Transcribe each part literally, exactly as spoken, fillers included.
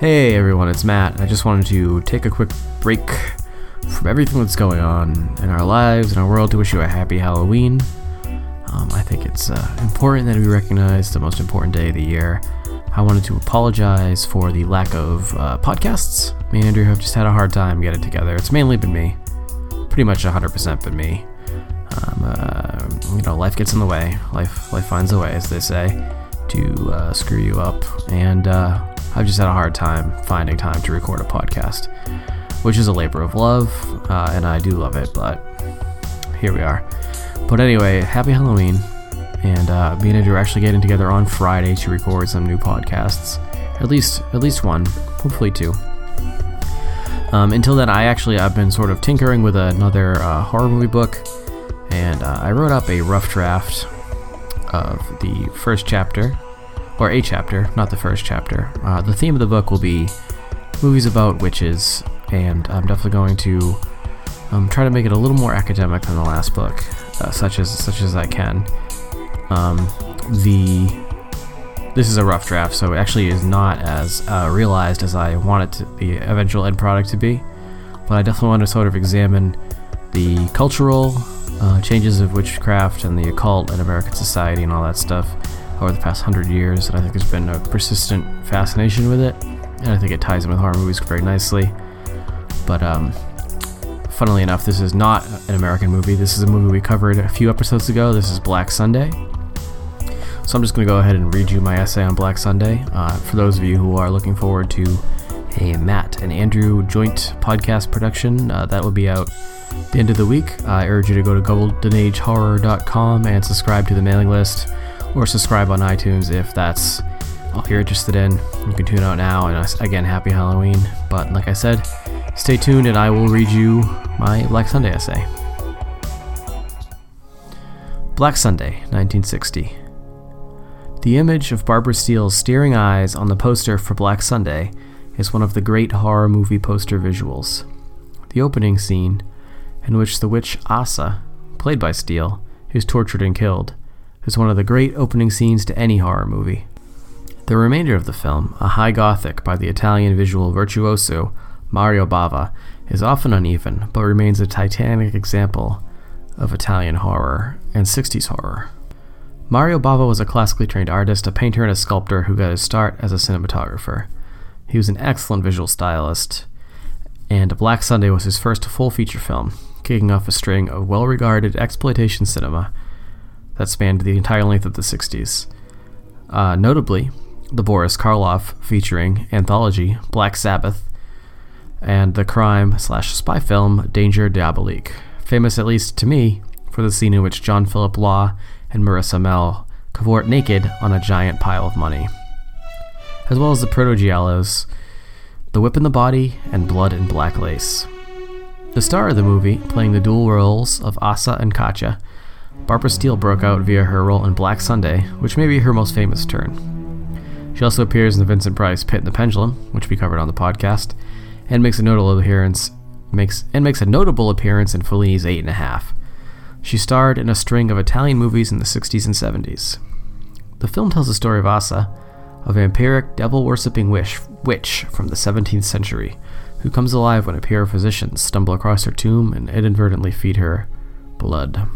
Hey everyone, it's Matt. I just wanted to take a quick break from everything that's going on in our lives and our world to wish you a happy Halloween. Um, I think it's uh, important that we recognize the most important day of the year. I wanted to apologize for the lack of uh, podcasts. Me and Andrew have just had a hard time getting together. It's mainly been me. Pretty much one hundred percent been me. Um, uh, you know, life gets in the way. Life life finds a way, as they say, to uh, screw you up. And uh, I've just had a hard time finding time to record a podcast, which is a labor of love, uh, and I do love it, but here we are. But anyway, happy Halloween, and uh, me and Andrew are actually getting together on Friday to record some new podcasts. At least, at least one, hopefully two. Um, until then, I actually, I've been sort of tinkering with another uh, horror movie book, and uh, I wrote up a rough draft of the first chapter, or a chapter, not the first chapter. Uh, the theme of the book will be movies about witches, and I'm definitely going to um, try to make it a little more academic than the last book, uh, such as such as I can. Um, the this is a rough draft, so it actually is not as uh, realized as I want it to, the eventual end product to be. But I definitely want to sort of examine the cultural uh, changes of witchcraft and the occult in American society and all that stuff over the past hundred years, and I think there's been a persistent fascination with it, and I think it ties in with horror movies very nicely. But um, funnily enough, this is not an American movie. This is a movie we covered a few episodes ago. This is Black Sunday. So I'm just going to go ahead and read you my essay on Black Sunday. Uh, for those of you who are looking forward to a Matt and Andrew joint podcast production, uh, that will be out at the end of the week. Uh, I urge you to go to golden age horror dot com and subscribe to the mailing list, or subscribe on iTunes if that's all you're interested in. You can tune out now, and again, happy Halloween. But like I said, stay tuned and I will read you my Black Sunday essay. Black Sunday, nineteen sixty. The image of Barbara Steele's staring eyes on the poster for Black Sunday is one of the great horror movie poster visuals. The opening scene, in which the witch Asa, played by Steele, is tortured and killed, is one of the great opening scenes to any horror movie. The remainder of the film, a high gothic by the Italian visual virtuoso Mario Bava, is often uneven, but remains a titanic example of Italian horror and sixties horror. Mario Bava was a classically trained artist, a painter and a sculptor who got his start as a cinematographer. He was an excellent visual stylist, and Black Sunday was his first full feature film, kicking off a string of well-regarded exploitation cinema that spanned the entire length of the sixties. Uh, notably, the Boris Karloff featuring anthology Black Sabbath, and the crime slash spy film Danger Diabolique, famous at least to me for the scene in which John Philip Law and Marissa Mell cavort naked on a giant pile of money, as well as the proto-giallos The Whip in the Body and Blood in Black Lace. The star of the movie, playing the dual roles of Asa and Katya, Barbara Steele broke out via her role in Black Sunday, which may be her most famous turn. She also appears in the Vincent Price Pit and the Pendulum, which we covered on the podcast, and makes a notable appearance makes and makes a notable appearance in Fellini's Eight and a Half. She starred in a string of Italian movies in the sixties and seventies. The film tells the story of Asa, a vampiric, devil-worshipping witch, witch from the seventeenth century, who comes alive when a pair of physicians stumble across her tomb and inadvertently feed her blood.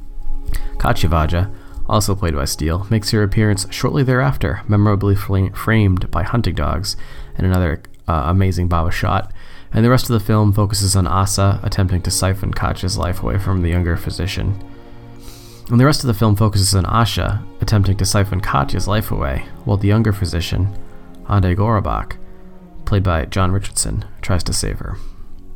Katya Vaja, also played by Steele, makes her appearance shortly thereafter, memorably framed by hunting dogs and another uh, amazing Bava shot, and the rest of the film focuses on Asa attempting to siphon Katya's life away from the younger physician. And the rest of the film focuses on Asha attempting to siphon Katya's life away, while the younger physician, Ande Gorobak, played by John Richardson, tries to save her.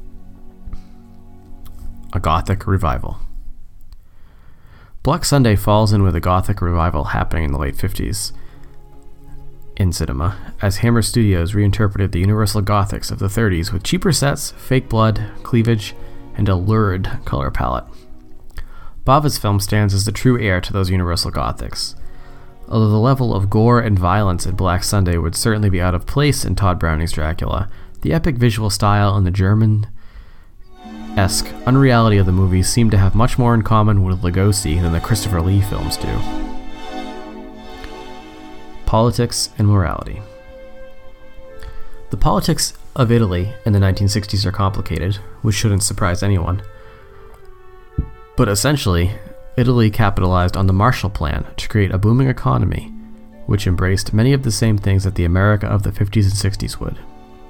A Gothic revival. Black Sunday falls in with a Gothic revival happening in the late fifties in cinema, as Hammer Studios reinterpreted the Universal Gothics of the thirties with cheaper sets, fake blood, cleavage, and a lurid color palette. Bava's film stands as the true heir to those Universal Gothics. Although the level of gore and violence in Black Sunday would certainly be out of place in Todd Browning's Dracula, the epic visual style and the German-esque unreality of the movie seem to have much more in common with Lugosi than the Christopher Lee films do. Politics and morality. The politics of Italy in the nineteen sixties are complicated, which shouldn't surprise anyone. But essentially, Italy capitalized on the Marshall Plan to create a booming economy, which embraced many of the same things that the America of the fifties and sixties would.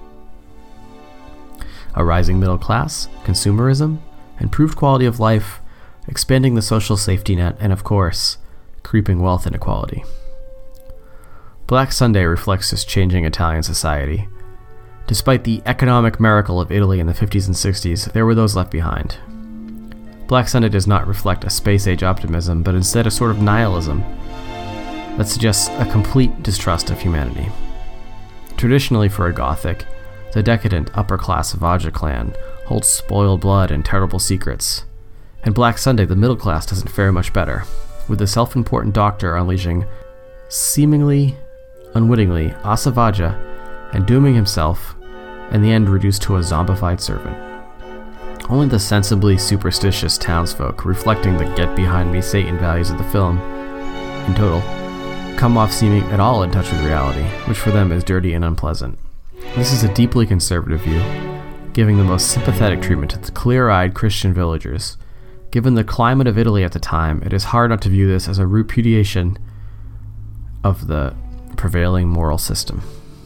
A rising middle class, consumerism, improved quality of life, expanding the social safety net, and of course, creeping wealth inequality. Black Sunday reflects this changing Italian society. Despite the economic miracle of Italy in the fifties and sixties, there were those left behind. Black Sunday does not reflect a space-age optimism, but instead a sort of nihilism that suggests a complete distrust of humanity. Traditionally for a Gothic, the decadent upper-class Vajra clan holds spoiled blood and terrible secrets. In Black Sunday, the middle class doesn't fare much better, with the self-important doctor unleashing, seemingly unwittingly, Asa Vajra and dooming himself, in the end reduced to a zombified servant. Only the sensibly superstitious townsfolk, reflecting the get-behind-me Satan values of the film, in total, come off seeming at all in touch with reality, which for them is dirty and unpleasant. This is a deeply conservative view, giving the most sympathetic treatment to the clear-eyed Christian villagers. Given the climate of Italy at the time, it is hard not to view this as a repudiation of the prevailing moral system.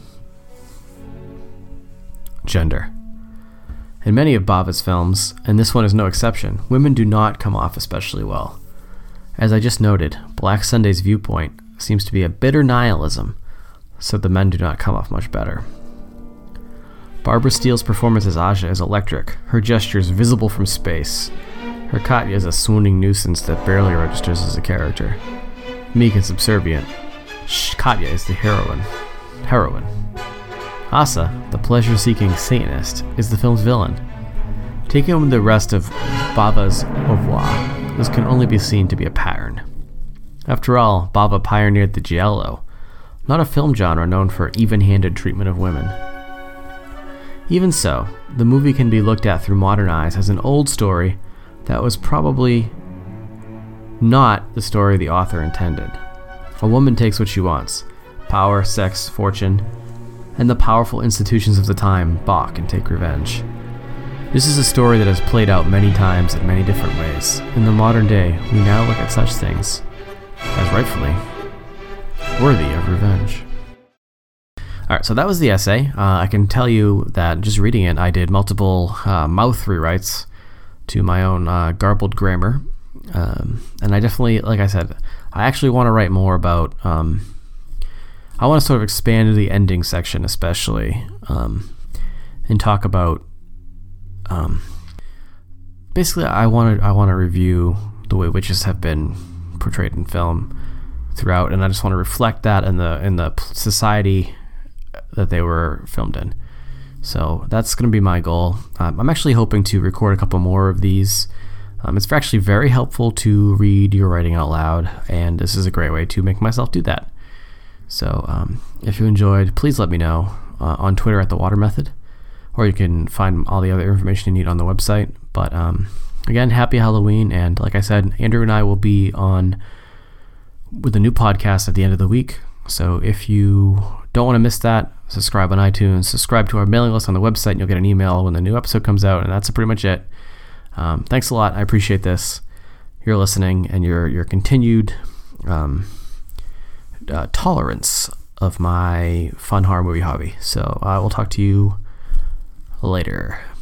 Gender. In many of Bava's films, and this one is no exception, women do not come off especially well. As I just noted, Black Sunday's viewpoint seems to be a bitter nihilism, so the men do not come off much better. Barbara Steele's performance as Aja is electric, her gestures visible from space. Her Katya is a swooning nuisance that barely registers as a character. Meek and subservient, Shh, Katya is the heroine. Heroine. Asa, the pleasure-seeking Satanist, is the film's villain. Taken with the rest of Bava's oeuvre, this can only be seen to be a pattern. After all, Bava pioneered the giallo, not a film genre known for even-handed treatment of women. Even so, the movie can be looked at through modern eyes as an old story that was probably not the story the author intended. A woman takes what she wants: power, sex, fortune, and the powerful institutions of the time balk and take revenge. This is a story that has played out many times in many different ways. In the modern day, we now look at such things as rightfully worthy of revenge. Alright, so that was the essay. Uh, I can tell you that just reading it, I did multiple uh, mouth rewrites to my own uh, garbled grammar. Um, and I definitely, like I said, I actually want to write more about... Um, I want to sort of expand to the ending section especially, um, and talk about, um, basically I want to I want to review the way witches have been portrayed in film throughout, and I just want to reflect that in the in the society that they were filmed in. So that's going to be my goal. Um, I'm actually hoping to record a couple more of these. Um, it's actually very helpful to read your writing out loud, and this is a great way to make myself do that. So um, if you enjoyed, please let me know uh, on Twitter at The Water Method, or you can find all the other information you need on the website. But um, again, happy Halloween, and like I said, Andrew and I will be on with a new podcast at the end of the week. So if you don't want to miss that, subscribe on iTunes, subscribe to our mailing list on the website, and you'll get an email when the new episode comes out, and that's pretty much it. Um, thanks a lot. I appreciate this. Your listening and your, your continued... Um, Uh, tolerance of my fun horror movie hobby. So I will talk to you later.